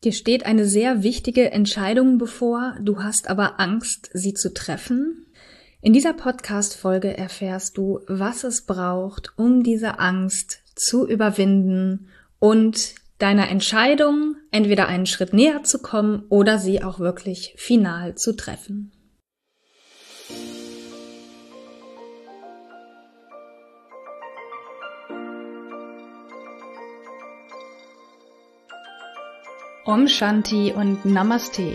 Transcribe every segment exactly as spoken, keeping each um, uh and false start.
Dir steht eine sehr wichtige Entscheidung bevor, du hast aber Angst, sie zu treffen? In dieser Podcast-Folge erfährst du, was es braucht, um diese Angst zu überwinden und deiner Entscheidung entweder einen Schritt näher zu kommen oder sie auch wirklich final zu treffen. Om Shanti und Namaste.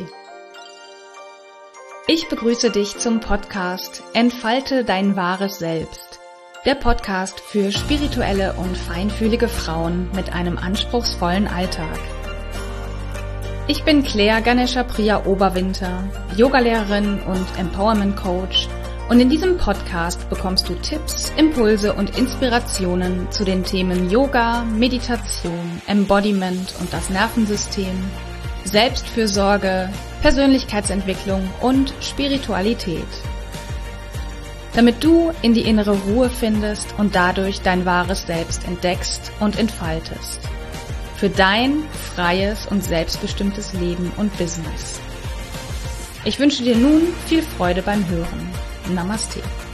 Ich begrüße dich zum Podcast Entfalte dein wahres Selbst. Der Podcast für spirituelle und feinfühlige Frauen mit einem anspruchsvollen Alltag. Ich bin Claire Ganesha Priya Oberwinter, Yogalehrerin und Empowerment Coach, und in diesem Podcast bekommst du Tipps, Impulse und Inspirationen zu den Themen Yoga, Meditation, Embodiment und das Nervensystem, Selbstfürsorge, Persönlichkeitsentwicklung und Spiritualität. Damit du in die innere Ruhe findest und dadurch dein wahres Selbst entdeckst und entfaltest. Für dein freies und selbstbestimmtes Leben und Business. Ich wünsche dir nun viel Freude beim Hören. Namaste.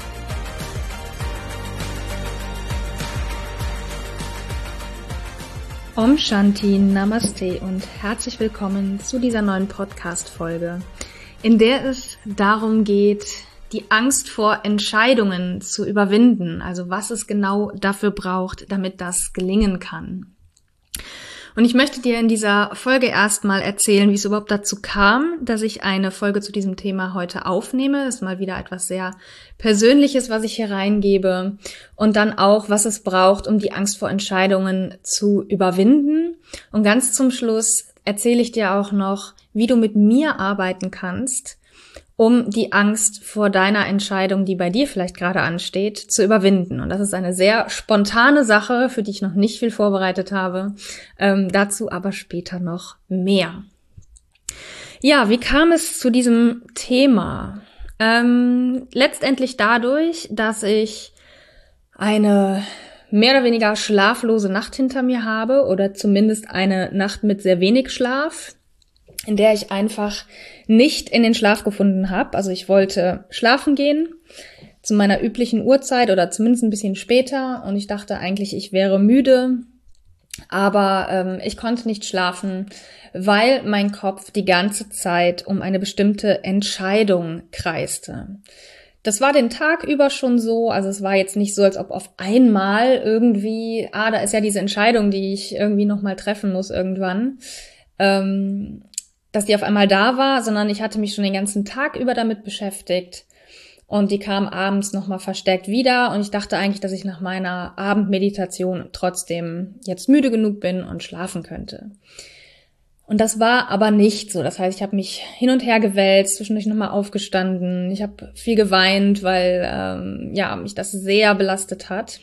Om Shanti, Namaste und herzlich willkommen zu dieser neuen Podcast-Folge, in der es darum geht, die Angst vor Entscheidungen zu überwinden, also was es genau dafür braucht, damit das gelingen kann. Und ich möchte dir in dieser Folge erstmal erzählen, wie es überhaupt dazu kam, dass ich eine Folge zu diesem Thema heute aufnehme. Das ist mal wieder etwas sehr Persönliches, was ich hier reingebe. Und dann auch, was es braucht, um die Angst vor Entscheidungen zu überwinden. Und ganz zum Schluss erzähle ich dir auch noch, wie du mit mir arbeiten kannst, um die Angst vor deiner Entscheidung, die bei dir vielleicht gerade ansteht, zu überwinden. Und das ist eine sehr spontane Sache, für die ich noch nicht viel vorbereitet habe. Ähm, dazu aber später noch mehr. Ja, wie kam es zu diesem Thema? Ähm, letztendlich dadurch, dass ich eine mehr oder weniger schlaflose Nacht hinter mir habe oder zumindest eine Nacht mit sehr wenig Schlaf, in der ich einfach nicht in den Schlaf gefunden habe. Also ich wollte schlafen gehen zu meiner üblichen Uhrzeit oder zumindest ein bisschen später und ich dachte eigentlich, ich wäre müde, aber ähm, ich konnte nicht schlafen, weil mein Kopf die ganze Zeit um eine bestimmte Entscheidung kreiste. Das war den Tag über schon so, also es war jetzt nicht so, als ob auf einmal irgendwie, ah, da ist ja diese Entscheidung, die ich irgendwie nochmal treffen muss irgendwann, ähm, dass die auf einmal da war, sondern ich hatte mich schon den ganzen Tag über damit beschäftigt und die kam abends nochmal verstärkt wieder und ich dachte eigentlich, dass ich nach meiner Abendmeditation trotzdem jetzt müde genug bin und schlafen könnte. Und das war aber nicht so. Das heißt, ich habe mich hin und her gewälzt, zwischendurch nochmal aufgestanden. Ich habe viel geweint, weil ähm, ja mich das sehr belastet hat.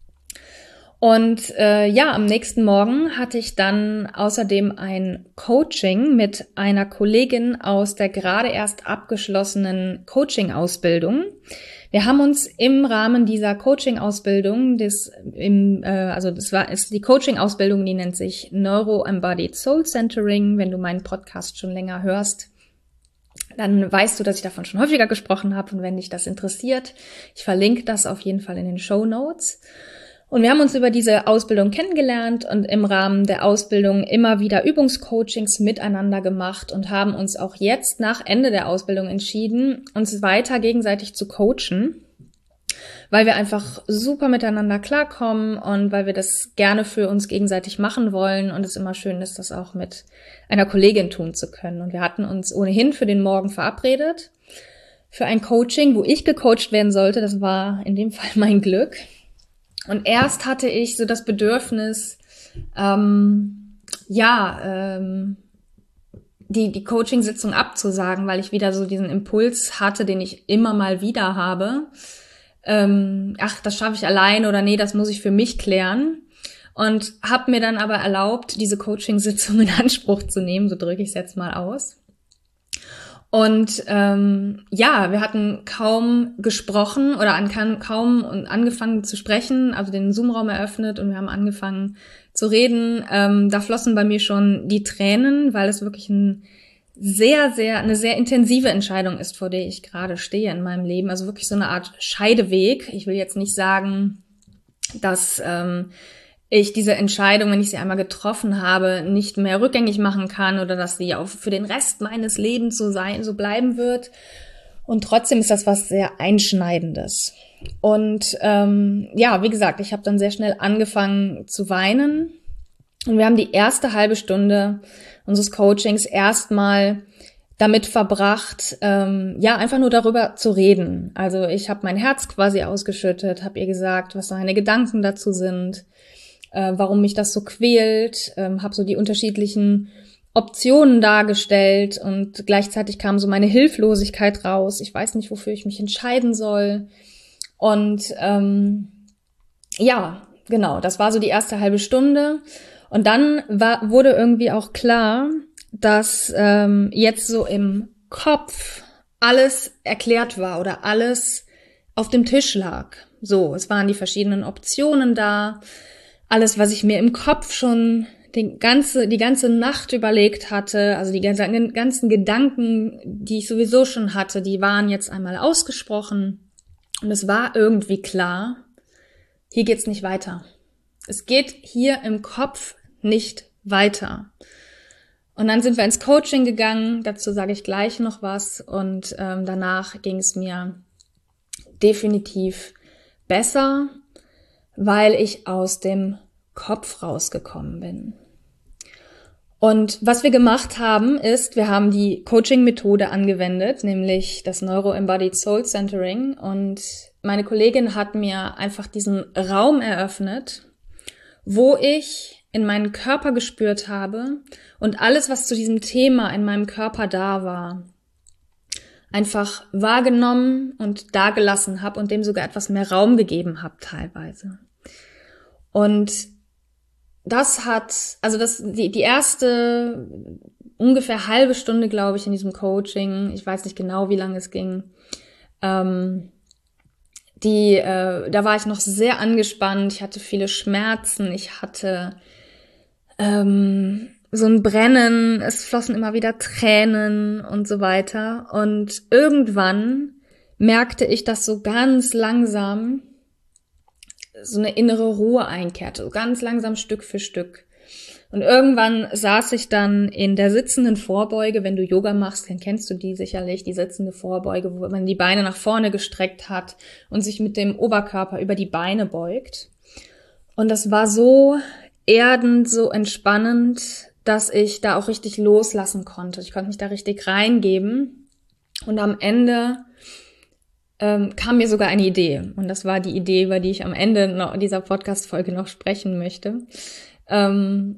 Und äh, ja, am nächsten Morgen hatte ich dann außerdem ein Coaching mit einer Kollegin aus der gerade erst abgeschlossenen Coaching-Ausbildung. Wir haben uns im Rahmen dieser Coaching-Ausbildung, das im, äh, also das war ist die Coaching-Ausbildung, die nennt sich Neuro-Embodied Soul Centering. Wenn du meinen Podcast schon länger hörst, dann weißt du, dass ich davon schon häufiger gesprochen habe. Und wenn dich das interessiert, ich verlinke das auf jeden Fall in den Shownotes. Und wir haben uns über diese Ausbildung kennengelernt und im Rahmen der Ausbildung immer wieder Übungscoachings miteinander gemacht und haben uns auch jetzt nach Ende der Ausbildung entschieden, uns weiter gegenseitig zu coachen, weil wir einfach super miteinander klarkommen und weil wir das gerne für uns gegenseitig machen wollen und es immer schön ist, das auch mit einer Kollegin tun zu können. Und wir hatten uns ohnehin für den Morgen verabredet, für ein Coaching, wo ich gecoacht werden sollte. Das war in dem Fall mein Glück. Und erst hatte ich so das Bedürfnis, ähm, ja, ähm, die, die Coaching-Sitzung abzusagen, weil ich wieder so diesen Impuls hatte, den ich immer mal wieder habe. Ähm, ach, das schaffe ich allein oder nee, das muss ich für mich klären. Und habe mir dann aber erlaubt, diese Coaching-Sitzung in Anspruch zu nehmen, so drücke ich es jetzt mal aus. Und ähm, ja, wir hatten kaum gesprochen oder an, kaum angefangen zu sprechen, also den Zoom-Raum eröffnet und wir haben angefangen zu reden, ähm, da flossen bei mir schon die Tränen, weil es wirklich ein sehr, sehr, eine sehr intensive Entscheidung ist, vor der ich gerade stehe in meinem Leben. Also wirklich so eine Art Scheideweg. Ich will jetzt nicht sagen, dass ähm, ich diese Entscheidung, wenn ich sie einmal getroffen habe, nicht mehr rückgängig machen kann oder dass sie auch für den Rest meines Lebens so sein, so bleiben wird. Und trotzdem ist das was sehr Einschneidendes. Und ähm, ja, wie gesagt, ich habe dann sehr schnell angefangen zu weinen. Und wir haben die erste halbe Stunde unseres Coachings erstmal damit verbracht, ähm, ja, einfach nur darüber zu reden. Also ich habe mein Herz quasi ausgeschüttet, habe ihr gesagt, was meine Gedanken dazu sind, äh, warum mich das so quält, ähm, habe so die unterschiedlichen Optionen dargestellt und gleichzeitig kam so meine Hilflosigkeit raus. Ich weiß nicht, wofür ich mich entscheiden soll. Und ähm, ja, genau, das war so die erste halbe Stunde. Und dann war, wurde irgendwie auch klar, dass ähm, jetzt so im Kopf alles erklärt war oder alles auf dem Tisch lag. So, es waren die verschiedenen Optionen da. Alles, was ich mir im Kopf schon die ganze, die ganze Nacht überlegt hatte, also die ganzen, ganzen Gedanken, die ich sowieso schon hatte, die waren jetzt einmal ausgesprochen. Und es war irgendwie klar, hier geht's nicht weiter. Es geht hier im Kopf nicht weiter. Und dann sind wir ins Coaching gegangen, dazu sage ich gleich noch was. Und ähm, danach ging es mir definitiv besser, weil ich aus dem Kopf rausgekommen bin. Und was wir gemacht haben, ist, wir haben die Coaching-Methode angewendet, nämlich das Neuro-Embodied Soul Centering. Und meine Kollegin hat mir einfach diesen Raum eröffnet, wo ich in meinen Körper gespürt habe und alles, was zu diesem Thema in meinem Körper da war, einfach wahrgenommen und dagelassen habe und dem sogar etwas mehr Raum gegeben habe teilweise. Und das hat, also das die die erste ungefähr halbe Stunde, glaube ich, in diesem Coaching, ich weiß nicht genau, wie lange es ging, ähm, die, äh, da war ich noch sehr angespannt, ich hatte viele Schmerzen, ich hatte ähm, so ein Brennen, es flossen immer wieder Tränen und so weiter. Und irgendwann merkte ich, dass so ganz langsam so eine innere Ruhe einkehrte, so ganz langsam Stück für Stück. Und irgendwann saß ich dann in der sitzenden Vorbeuge. Wenn du Yoga machst, dann kennst du die sicherlich, die sitzende Vorbeuge, wo man die Beine nach vorne gestreckt hat und sich mit dem Oberkörper über die Beine beugt. Und das war so erdend, so entspannend, dass ich da auch richtig loslassen konnte. Ich konnte mich da richtig reingeben. Und am Ende ähm, kam mir sogar eine Idee. Und das war die Idee, über die ich am Ende noch dieser Podcast-Folge noch sprechen möchte. Ähm,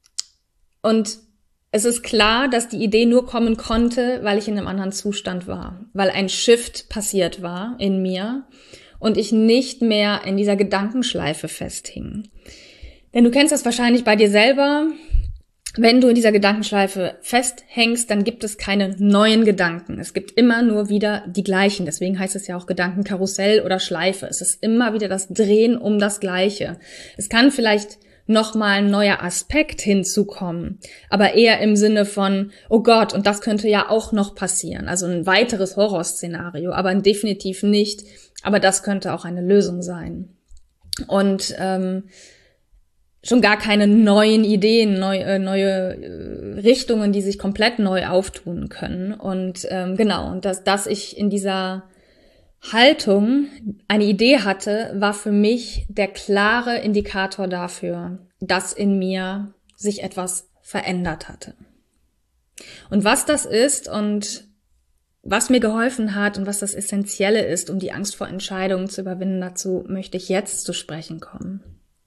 Und es ist klar, dass die Idee nur kommen konnte, weil ich in einem anderen Zustand war, weil ein Shift passiert war in mir und ich nicht mehr in dieser Gedankenschleife festhing. Denn du kennst das wahrscheinlich bei dir selber. Wenn du in dieser Gedankenschleife festhängst, dann gibt es keine neuen Gedanken. Es gibt immer nur wieder die gleichen. Deswegen heißt es ja auch Gedankenkarussell oder Schleife. Es ist immer wieder das Drehen um das Gleiche. Es kann vielleicht nochmal ein neuer Aspekt hinzukommen, aber eher im Sinne von, oh Gott, und das könnte ja auch noch passieren. Also ein weiteres Horrorszenario, aber definitiv nicht. Aber das könnte auch eine Lösung sein. Und ähm, schon gar keine neuen Ideen, neu, äh, neue äh, Richtungen, die sich komplett neu auftun können. Und ähm, genau, und dass, dass ich in dieser Haltung eine Idee hatte, war für mich der klare Indikator dafür, dass in mir sich etwas verändert hatte. Und was das ist und was mir geholfen hat und was das Essentielle ist, um die Angst vor Entscheidungen zu überwinden, dazu möchte ich jetzt zu sprechen kommen.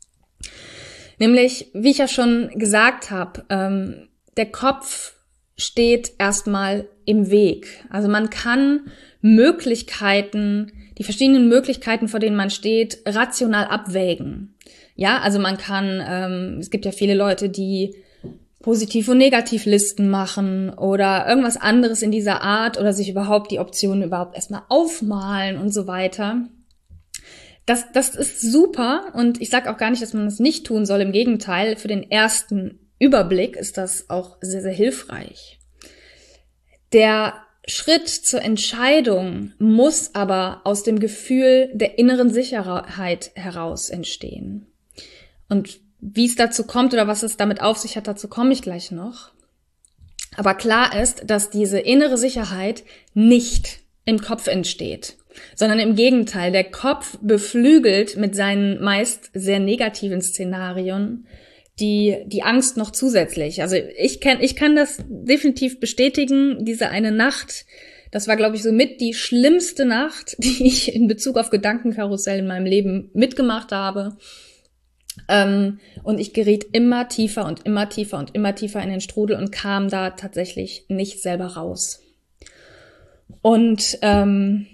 Nämlich, wie ich ja schon gesagt habe, ähm, der Kopf steht erstmal im Weg. Also man kann Möglichkeiten, die verschiedenen Möglichkeiten, vor denen man steht, rational abwägen. Ja, also man kann, ähm, es gibt ja viele Leute, die Positiv- und Negativlisten machen oder irgendwas anderes in dieser Art oder sich überhaupt die Optionen überhaupt erstmal aufmalen und so weiter. das, das ist super und ich sage auch gar nicht, dass man das nicht tun soll. Im Gegenteil, für den ersten Überblick ist das auch sehr, sehr hilfreich. Der Schritt zur Entscheidung muss aber aus dem Gefühl der inneren Sicherheit heraus entstehen. Und wie es dazu kommt oder was es damit auf sich hat, dazu komme ich gleich noch. Aber klar ist, dass diese innere Sicherheit nicht im Kopf entsteht, sondern im Gegenteil. Der Kopf beflügelt mit seinen meist sehr negativen Szenarien die die Angst noch zusätzlich. Also ich kann ich kann das definitiv bestätigen. Diese eine Nacht, das war, glaube ich, so mit die schlimmste Nacht, die ich in Bezug auf Gedankenkarussell in meinem Leben mitgemacht habe. Ähm, und ich geriet immer tiefer und immer tiefer und immer tiefer in den Strudel und kam da tatsächlich nicht selber raus. Und ähm,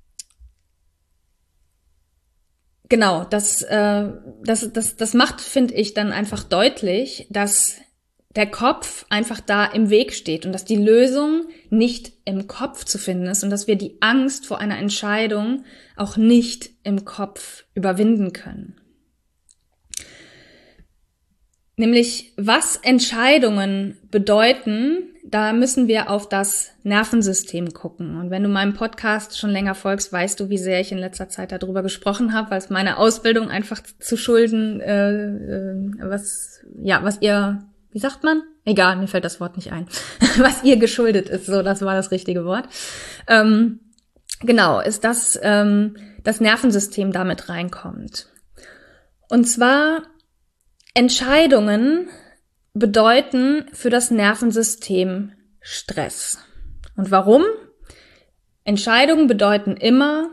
Genau, das, äh, das, das, das macht, finde ich, dann einfach deutlich, dass der Kopf einfach da im Weg steht und dass die Lösung nicht im Kopf zu finden ist und dass wir die Angst vor einer Entscheidung auch nicht im Kopf überwinden können. Nämlich, was Entscheidungen bedeuten, da müssen wir auf das Nervensystem gucken. Und wenn du meinem Podcast schon länger folgst, weißt du, wie sehr ich in letzter Zeit darüber gesprochen habe, weil es meiner Ausbildung einfach zu schulden, äh, äh, was, ja, was ihr, wie sagt man? Egal, mir fällt das Wort nicht ein. Was ihr geschuldet ist, so, das war das richtige Wort. Ähm, genau, ist das, ähm, das Nervensystem damit reinkommt. Und zwar Entscheidungen bedeuten für das Nervensystem Stress. Und warum? Entscheidungen bedeuten immer,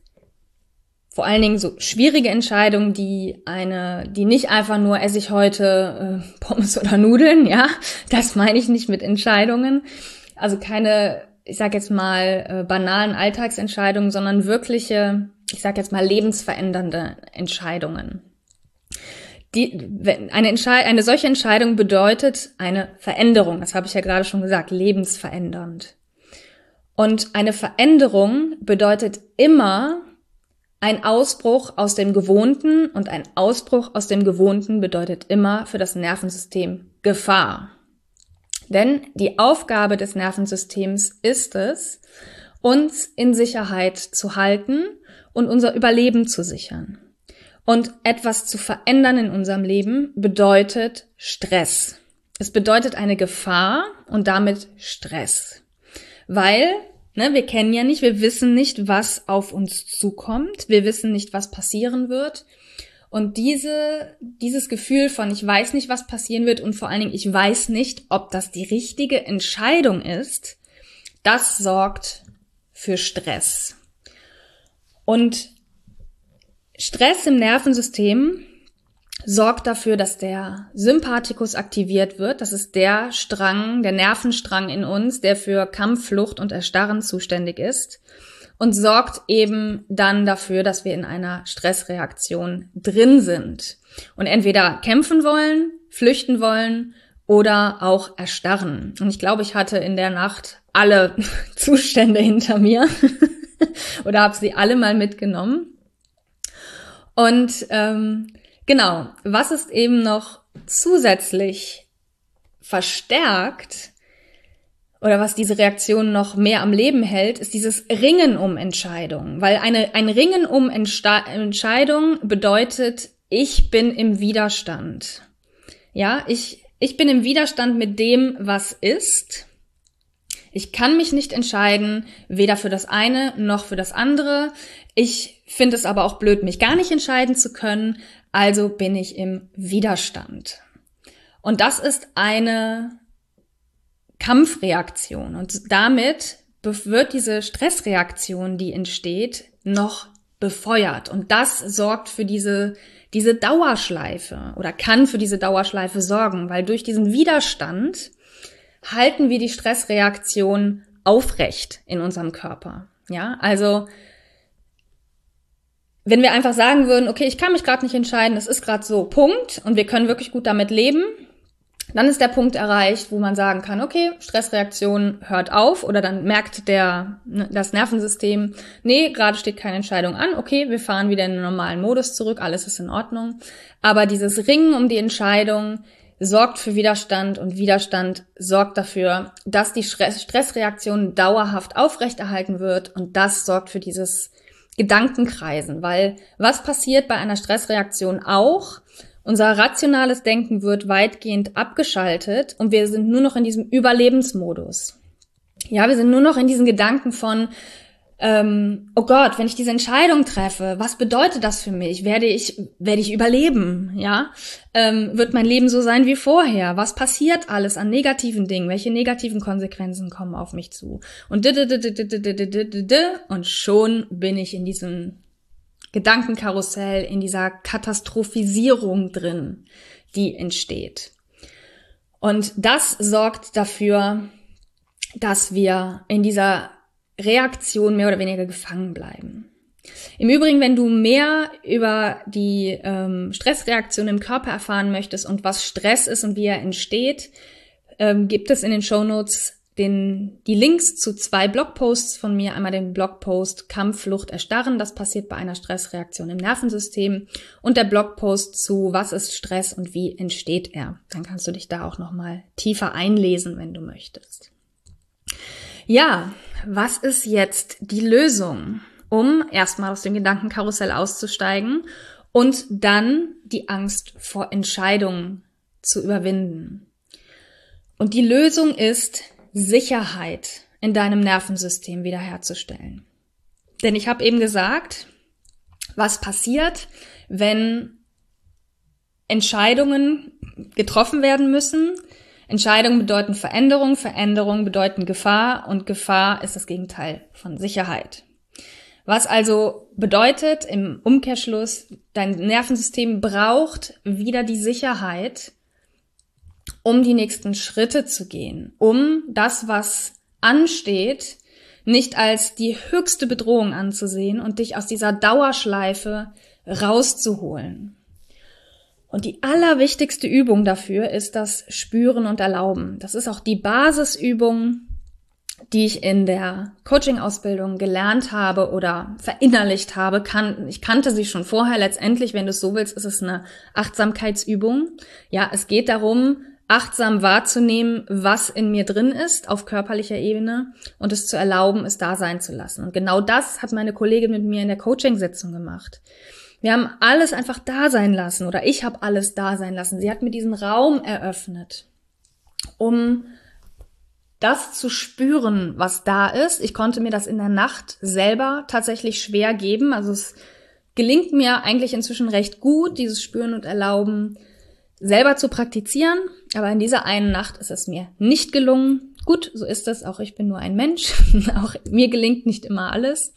vor allen Dingen so schwierige Entscheidungen, die eine, die nicht einfach nur esse ich heute äh, Pommes oder Nudeln, ja, das meine ich nicht mit Entscheidungen. Also keine, ich sag jetzt mal, äh, banalen Alltagsentscheidungen, sondern wirkliche, ich sag jetzt mal, lebensverändernde Entscheidungen. Die, eine, Entscheid- eine solche Entscheidung bedeutet eine Veränderung. Das habe ich ja gerade schon gesagt, lebensverändernd. Und eine Veränderung bedeutet immer ein Ausbruch aus dem Gewohnten und ein Ausbruch aus dem Gewohnten bedeutet immer für das Nervensystem Gefahr. Denn die Aufgabe des Nervensystems ist es, uns in Sicherheit zu halten und unser Überleben zu sichern. Und etwas zu verändern in unserem Leben bedeutet Stress. Es bedeutet eine Gefahr und damit Stress. Weil, ne, wir kennen ja nicht, wir wissen nicht, was auf uns zukommt. Wir wissen nicht, was passieren wird. Und diese, dieses Gefühl von ich weiß nicht, was passieren wird und vor allen Dingen ich weiß nicht, ob das die richtige Entscheidung ist, das sorgt für Stress. Und Stress im Nervensystem sorgt dafür, dass der Sympathikus aktiviert wird. Das ist der Strang, der Nervenstrang in uns, der für Kampf, Flucht und Erstarren zuständig ist und sorgt eben dann dafür, dass wir in einer Stressreaktion drin sind und entweder kämpfen wollen, flüchten wollen oder auch erstarren. Und ich glaube, ich hatte in der Nacht alle Zustände hinter mir oder habe sie alle mal mitgenommen. Und ähm, genau, was ist eben noch zusätzlich verstärkt oder was diese Reaktion noch mehr am Leben hält, ist dieses Ringen um Entscheidungen. Weil eine, ein Ringen um Entsta- Entscheidung bedeutet, ich bin im Widerstand. Ja, ich, ich bin im Widerstand mit dem, was ist. Ich kann mich nicht entscheiden, weder für das eine noch für das andere. Ich finde es aber auch blöd, mich gar nicht entscheiden zu können, also bin ich im Widerstand. Und das ist eine Kampfreaktion und damit wird diese Stressreaktion, die entsteht, noch befeuert. Und das sorgt für diese, diese Dauerschleife oder kann für diese Dauerschleife sorgen, weil durch diesen Widerstand halten wir die Stressreaktion aufrecht in unserem Körper. Ja, also wenn wir einfach sagen würden, okay, ich kann mich gerade nicht entscheiden, es ist gerade so, Punkt, und wir können wirklich gut damit leben, Dann ist der Punkt erreicht, wo man sagen kann, okay, Stressreaktion hört auf, oder dann merkt der das Nervensystem, nee, gerade steht keine Entscheidung an, okay, wir fahren wieder in den normalen Modus zurück, alles ist in Ordnung. Aber dieses Ringen um die Entscheidung sorgt für Widerstand, und Widerstand sorgt dafür, dass die Stressreaktion dauerhaft aufrechterhalten wird, und das sorgt für dieses Gedankenkreisen, weil was passiert bei einer Stressreaktion auch? Unser rationales Denken wird weitgehend abgeschaltet und wir sind nur noch in diesem Überlebensmodus. Ja, wir sind nur noch in diesen Gedanken von, ähm, oh Gott, wenn ich diese Entscheidung treffe, was bedeutet das für mich? Werde ich, werde ich überleben? Ja, ähm, wird mein Leben so sein wie vorher? Was passiert alles an negativen Dingen? Welche negativen Konsequenzen kommen auf mich zu? Und und schon bin ich in diesem Gedankenkarussell, in dieser Katastrophisierung drin, die entsteht. Und das sorgt dafür, dass wir in dieser Reaktion mehr oder weniger gefangen bleiben. Im Übrigen, wenn du mehr über die ähm, Stressreaktion im Körper erfahren möchtest und was Stress ist und wie er entsteht, ähm, gibt es in den Shownotes Den, die Links zu zwei Blogposts von mir, einmal den Blogpost Kampf, Flucht, Erstarren, das passiert bei einer Stressreaktion im Nervensystem, und der Blogpost zu Was ist Stress und wie entsteht er. Dann kannst du dich da auch nochmal tiefer einlesen, wenn du möchtest. Ja, was ist jetzt die Lösung, um erstmal aus dem Gedankenkarussell auszusteigen und dann die Angst vor Entscheidungen zu überwinden? Und die Lösung ist, Sicherheit in deinem Nervensystem wiederherzustellen. Denn ich habe eben gesagt, was passiert, wenn Entscheidungen getroffen werden müssen. Entscheidungen bedeuten Veränderung, Veränderungen bedeuten Gefahr, und Gefahr ist das Gegenteil von Sicherheit. Was also bedeutet im Umkehrschluss, dein Nervensystem braucht wieder die Sicherheit, um die nächsten Schritte zu gehen, um das, was ansteht, nicht als die höchste Bedrohung anzusehen und dich aus dieser Dauerschleife rauszuholen. Und die allerwichtigste Übung dafür ist das Spüren und Erlauben. Das ist auch die Basisübung, die ich in der Coaching-Ausbildung gelernt habe oder verinnerlicht habe. Ich kannte sie schon vorher. Letztendlich, wenn du es so willst, ist es eine Achtsamkeitsübung. Ja, es geht darum, achtsam wahrzunehmen, was in mir drin ist, auf körperlicher Ebene, und es zu erlauben, es da sein zu lassen. Und genau das hat meine Kollegin mit mir in der Coaching-Sitzung gemacht. Wir haben alles einfach da sein lassen, oder ich habe alles da sein lassen. Sie hat mir diesen Raum eröffnet, um das zu spüren, was da ist. Ich konnte mir das in der Nacht selber tatsächlich schwer geben. Also es gelingt mir eigentlich inzwischen recht gut, dieses Spüren und Erlauben selber zu praktizieren, aber in dieser einen Nacht ist es mir nicht gelungen. Gut, so ist es, auch ich bin nur ein Mensch, auch mir gelingt nicht immer alles.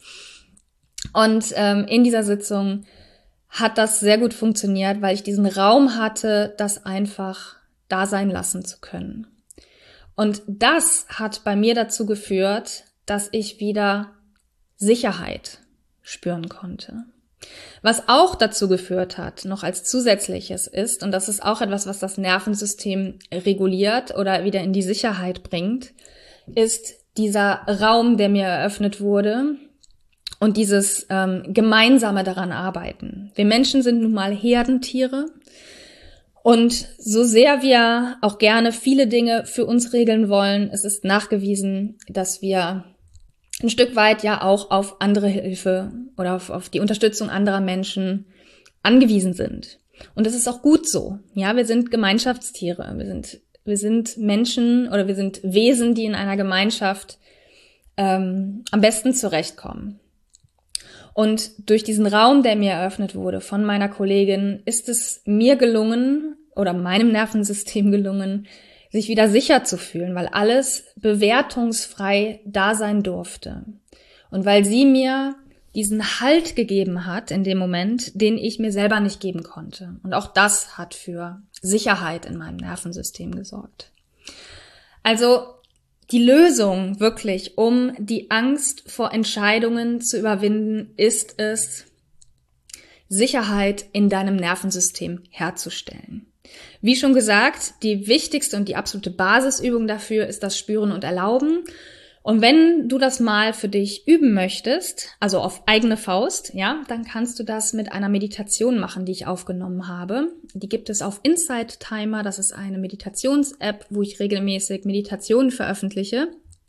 Und ähm, in dieser Sitzung hat das sehr gut funktioniert, weil ich diesen Raum hatte, das einfach da sein lassen zu können. Und das hat bei mir dazu geführt, dass ich wieder Sicherheit spüren konnte. Was auch dazu geführt hat, noch als Zusätzliches ist, und das ist auch etwas, was das Nervensystem reguliert oder wieder in die Sicherheit bringt, ist dieser Raum, der mir eröffnet wurde, und dieses ähm, gemeinsame daran arbeiten. Wir Menschen sind nun mal Herdentiere, und so sehr wir auch gerne viele Dinge für uns regeln wollen, es ist nachgewiesen, dass wir ein Stück weit ja auch auf andere Hilfe oder auf, auf die Unterstützung anderer Menschen angewiesen sind. Und das ist auch gut so. Ja, wir sind Gemeinschaftstiere. Wir sind, wir sind Menschen oder wir sind Wesen, die in einer Gemeinschaft ähm, am besten zurechtkommen. Und durch diesen Raum, der mir eröffnet wurde von meiner Kollegin, ist es mir gelungen oder meinem Nervensystem gelungen, sich wieder sicher zu fühlen, weil alles bewertungsfrei da sein durfte. Und weil sie mir diesen Halt gegeben hat in dem Moment, den ich mir selber nicht geben konnte. Und auch das hat für Sicherheit in meinem Nervensystem gesorgt. Also die Lösung wirklich, um die Angst vor Entscheidungen zu überwinden, ist es, Sicherheit in deinem Nervensystem herzustellen. Wie schon gesagt, die wichtigste und die absolute Basisübung dafür ist das Spüren und Erlauben. Und wenn du das mal für dich üben möchtest, also auf eigene Faust, ja, dann kannst du das mit einer Meditation machen, die ich aufgenommen habe. Die gibt es auf Insight Timer. Das ist eine Meditations-App, wo ich regelmäßig Meditationen veröffentliche.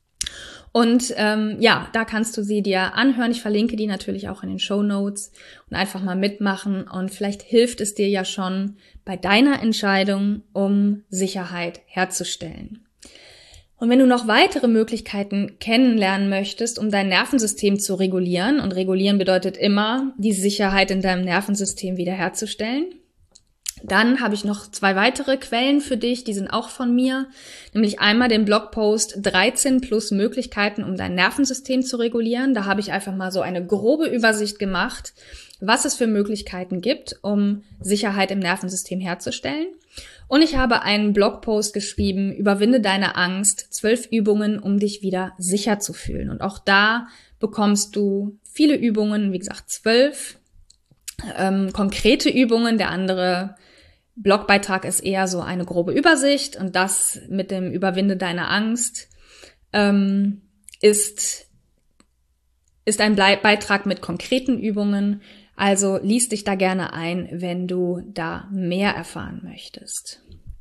Und ähm, ja, da kannst du sie dir anhören. Ich verlinke die natürlich auch in den Shownotes und einfach mal mitmachen. Und vielleicht hilft es dir ja schon bei deiner Entscheidung, um Sicherheit herzustellen. Und wenn du noch weitere Möglichkeiten kennenlernen möchtest, um dein Nervensystem zu regulieren, und regulieren bedeutet immer, die Sicherheit in deinem Nervensystem wiederherzustellen, dann habe ich noch zwei weitere Quellen für dich, die sind auch von mir, nämlich einmal den Blogpost dreizehn plus Möglichkeiten, um dein Nervensystem zu regulieren. Da habe ich einfach mal so eine grobe Übersicht gemacht, was es für Möglichkeiten gibt, um Sicherheit im Nervensystem herzustellen. Und ich habe einen Blogpost geschrieben, überwinde deine Angst, zwölf Übungen, um dich wieder sicher zu fühlen. Und auch da bekommst du viele Übungen, wie gesagt, zwölf ähm, konkrete Übungen. Der andere Blogbeitrag ist eher so eine grobe Übersicht. Und das mit dem Überwinde deine Angst ähm, ist, ist ein Beitrag mit konkreten Übungen. Also lies dich da gerne ein, wenn du da mehr erfahren möchtest.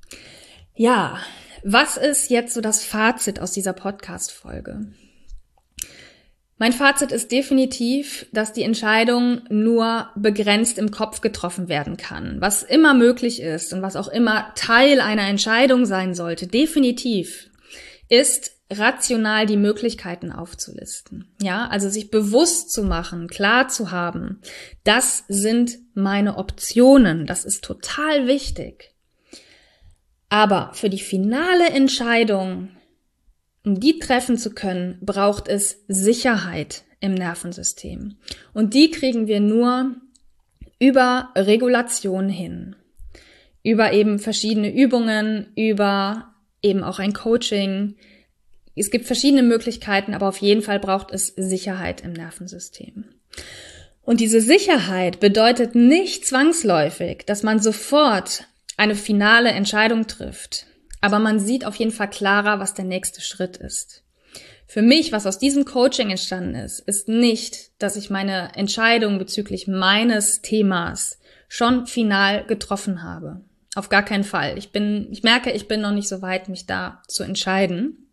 Ja, was ist jetzt so das Fazit aus dieser Podcast-Folge? Mein Fazit ist definitiv, dass die Entscheidung nur begrenzt im Kopf getroffen werden kann. Was immer möglich ist und was auch immer Teil einer Entscheidung sein sollte, definitiv, ist rational die Möglichkeiten aufzulisten. Ja, also sich bewusst zu machen, klar zu haben, das sind meine Optionen, das ist total wichtig. Aber für die finale Entscheidung, um die treffen zu können, braucht es Sicherheit im Nervensystem. Und die kriegen wir nur über Regulation hin. Über eben verschiedene Übungen, über eben auch ein Coaching. Es gibt verschiedene Möglichkeiten, aber auf jeden Fall braucht es Sicherheit im Nervensystem. Und diese Sicherheit bedeutet nicht zwangsläufig, dass man sofort eine finale Entscheidung trifft. Aber man sieht auf jeden Fall klarer, was der nächste Schritt ist. Für mich, was aus diesem Coaching entstanden ist, ist nicht, dass ich meine Entscheidung bezüglich meines Themas schon final getroffen habe. Auf gar keinen Fall. Ich bin, ich merke, ich bin noch nicht so weit, mich da zu entscheiden.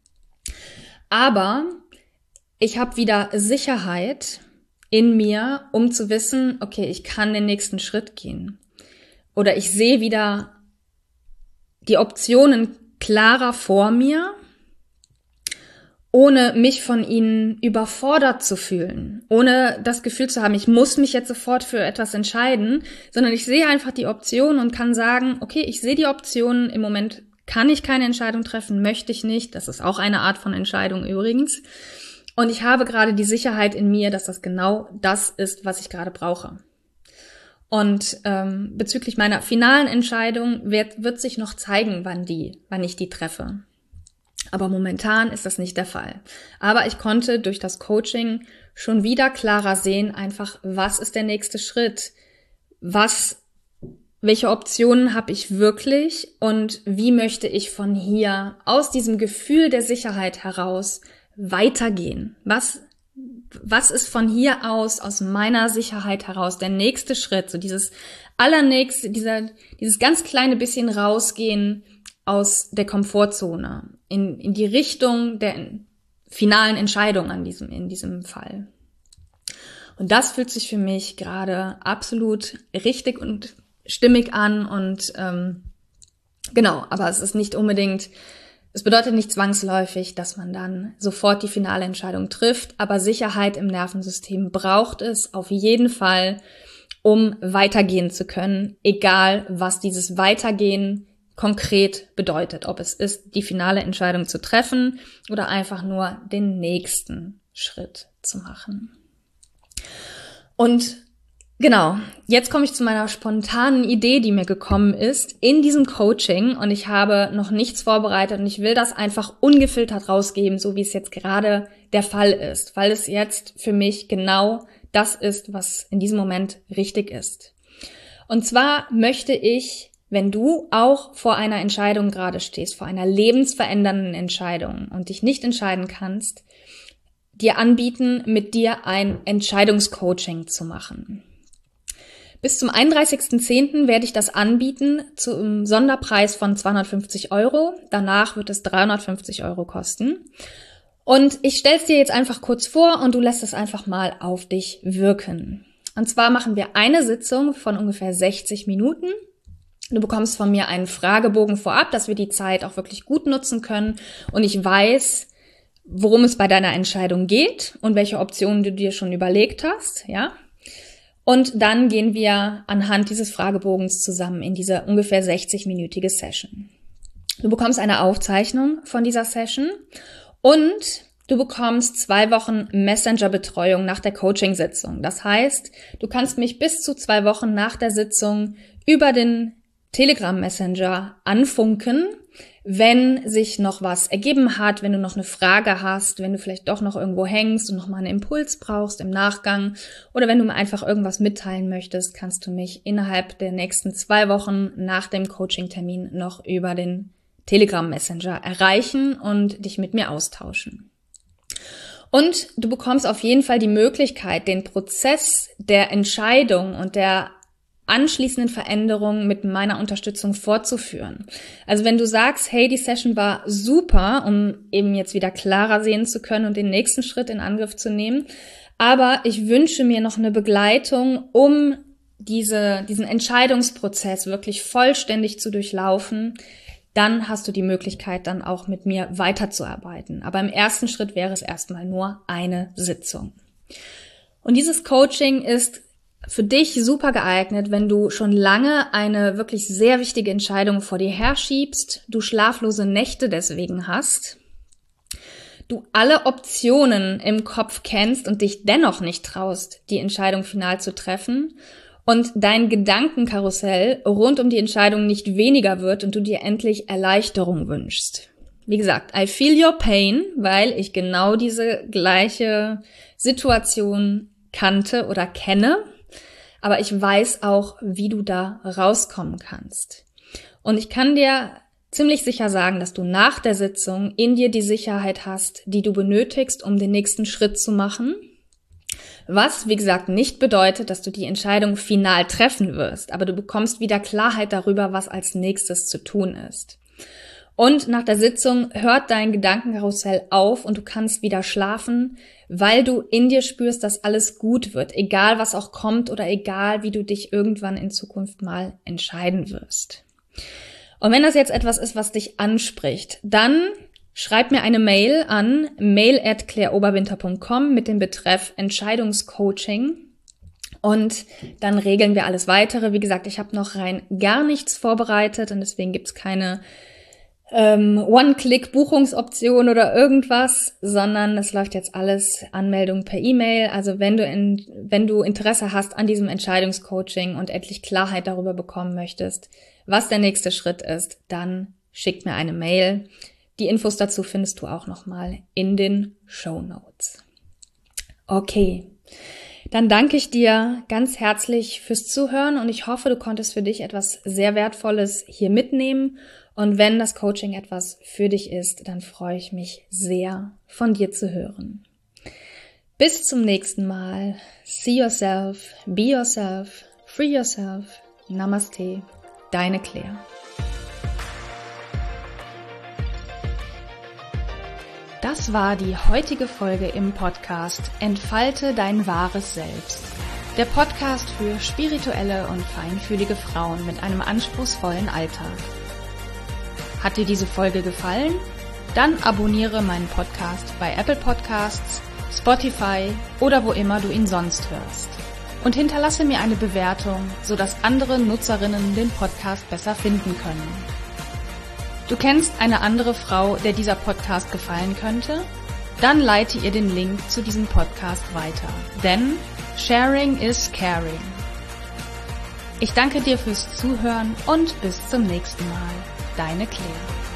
Aber ich habe wieder Sicherheit in mir, um zu wissen, okay, ich kann den nächsten Schritt gehen. Oder ich sehe wieder die Optionen klarer vor mir, ohne mich von ihnen überfordert zu fühlen, ohne das Gefühl zu haben, ich muss mich jetzt sofort für etwas entscheiden, sondern ich sehe einfach die Optionen und kann sagen, okay, ich sehe die Optionen, im Moment kann ich keine Entscheidung treffen, möchte ich nicht, das ist auch eine Art von Entscheidung übrigens, und ich habe gerade die Sicherheit in mir, dass das genau das ist, was ich gerade brauche. Und ähm, bezüglich meiner finalen Entscheidung wird, wird sich noch zeigen, wann die, wann ich die treffe. Aber momentan ist das nicht der Fall. Aber ich konnte durch das Coaching schon wieder klarer sehen, einfach, was ist der nächste Schritt? Was, welche Optionen habe ich wirklich? Und wie möchte ich von hier aus diesem Gefühl der Sicherheit heraus weitergehen? Was Was ist von hier aus, aus meiner Sicherheit heraus, der nächste Schritt, so dieses allernächste, dieser, dieses ganz kleine bisschen rausgehen aus der Komfortzone, in, in die Richtung der finalen Entscheidung an diesem, in diesem Fall. Und das fühlt sich für mich gerade absolut richtig und stimmig an und, ähm, genau, aber es ist nicht unbedingt, es bedeutet nicht zwangsläufig, dass man dann sofort die finale Entscheidung trifft, aber Sicherheit im Nervensystem braucht es auf jeden Fall, um weitergehen zu können, egal was dieses Weitergehen konkret bedeutet, ob es ist, die finale Entscheidung zu treffen oder einfach nur den nächsten Schritt zu machen. Und genau, jetzt komme ich zu meiner spontanen Idee, die mir gekommen ist in diesem Coaching, und ich habe noch nichts vorbereitet und ich will das einfach ungefiltert rausgeben, so wie es jetzt gerade der Fall ist, weil es jetzt für mich genau das ist, was in diesem Moment richtig ist. Und zwar möchte ich wenn du auch vor einer Entscheidung gerade stehst, vor einer lebensverändernden Entscheidung und dich nicht entscheiden kannst, dir anbieten, mit dir ein Entscheidungscoaching zu machen. Bis zum einunddreißigsten zehnten werde ich das anbieten zum Sonderpreis von zweihundertfünfzig Euro. Danach wird es dreihundertfünfzig Euro kosten. Und ich stelle es dir jetzt einfach kurz vor und du lässt es einfach mal auf dich wirken. Und zwar machen wir eine Sitzung von ungefähr sechzig Minuten. Du bekommst von mir einen Fragebogen vorab, dass wir die Zeit auch wirklich gut nutzen können und ich weiß, worum es bei deiner Entscheidung geht und welche Optionen du dir schon überlegt hast, ja. Und dann gehen wir anhand dieses Fragebogens zusammen in diese ungefähr sechzig-minütige Session. Du bekommst eine Aufzeichnung von dieser Session und du bekommst zwei Wochen Messenger-Betreuung nach der Coaching-Sitzung. Das heißt, du kannst mich bis zu zwei Wochen nach der Sitzung über den Telegram Messenger anfunken, wenn sich noch was ergeben hat, wenn du noch eine Frage hast, wenn du vielleicht doch noch irgendwo hängst und noch mal einen Impuls brauchst im Nachgang oder wenn du mir einfach irgendwas mitteilen möchtest, kannst du mich innerhalb der nächsten zwei Wochen nach dem Coaching-Termin noch über den Telegram Messenger erreichen und dich mit mir austauschen. Und du bekommst auf jeden Fall die Möglichkeit, den Prozess der Entscheidung und der anschließenden Veränderungen mit meiner Unterstützung fortzuführen. Also wenn du sagst, hey, die Session war super, um eben jetzt wieder klarer sehen zu können und den nächsten Schritt in Angriff zu nehmen, aber ich wünsche mir noch eine Begleitung, um diese, diesen Entscheidungsprozess wirklich vollständig zu durchlaufen, dann hast du die Möglichkeit, dann auch mit mir weiterzuarbeiten. Aber im ersten Schritt wäre es erstmal nur eine Sitzung. Und dieses Coaching ist für dich super geeignet, wenn du schon lange eine wirklich sehr wichtige Entscheidung vor dir herschiebst, du schlaflose Nächte deswegen hast, du alle Optionen im Kopf kennst und dich dennoch nicht traust, die Entscheidung final zu treffen und dein Gedankenkarussell rund um die Entscheidung nicht weniger wird und du dir endlich Erleichterung wünschst. Wie gesagt, I feel your pain, weil ich genau diese gleiche Situation kannte oder kenne. Aber ich weiß auch, wie du da rauskommen kannst. Und ich kann dir ziemlich sicher sagen, dass du nach der Sitzung in dir die Sicherheit hast, die du benötigst, um den nächsten Schritt zu machen. Was, wie gesagt, nicht bedeutet, dass du die Entscheidung final treffen wirst, aber du bekommst wieder Klarheit darüber, was als nächstes zu tun ist. Und nach der Sitzung hört dein Gedankenkarussell auf und du kannst wieder schlafen, weil du in dir spürst, dass alles gut wird, egal was auch kommt oder egal wie du dich irgendwann in Zukunft mal entscheiden wirst. Und wenn das jetzt etwas ist, was dich anspricht, dann schreib mir eine Mail an mail at claire oberwinter punkt com mit dem Betreff Entscheidungscoaching und dann regeln wir alles weitere. Wie gesagt, ich habe noch rein gar nichts vorbereitet und deswegen gibt's keine Ähm, One-Click-Buchungsoption oder irgendwas, sondern es läuft jetzt alles Anmeldung per E-Mail. Also wenn du in, wenn du Interesse hast an diesem Entscheidungscoaching und endlich Klarheit darüber bekommen möchtest, was der nächste Schritt ist, dann schick mir eine Mail. Die Infos dazu findest du auch nochmal in den Shownotes. Okay, dann danke ich dir ganz herzlich fürs Zuhören und ich hoffe, du konntest für dich etwas sehr Wertvolles hier mitnehmen. Und wenn das Coaching etwas für dich ist, dann freue ich mich sehr, von dir zu hören. Bis zum nächsten Mal. See yourself, be yourself, free yourself. Namaste, deine Claire. Das war die heutige Folge im Podcast Entfalte dein wahres Selbst. Der Podcast für spirituelle und feinfühlige Frauen mit einem anspruchsvollen Alltag. Hat dir diese Folge gefallen? Dann abonniere meinen Podcast bei Apple Podcasts, Spotify oder wo immer du ihn sonst hörst. Und hinterlasse mir eine Bewertung, sodass andere Nutzerinnen den Podcast besser finden können. Du kennst eine andere Frau, der dieser Podcast gefallen könnte? Dann leite ihr den Link zu diesem Podcast weiter. Denn Sharing is Caring. Ich danke dir fürs Zuhören und bis zum nächsten Mal. Deine Claire.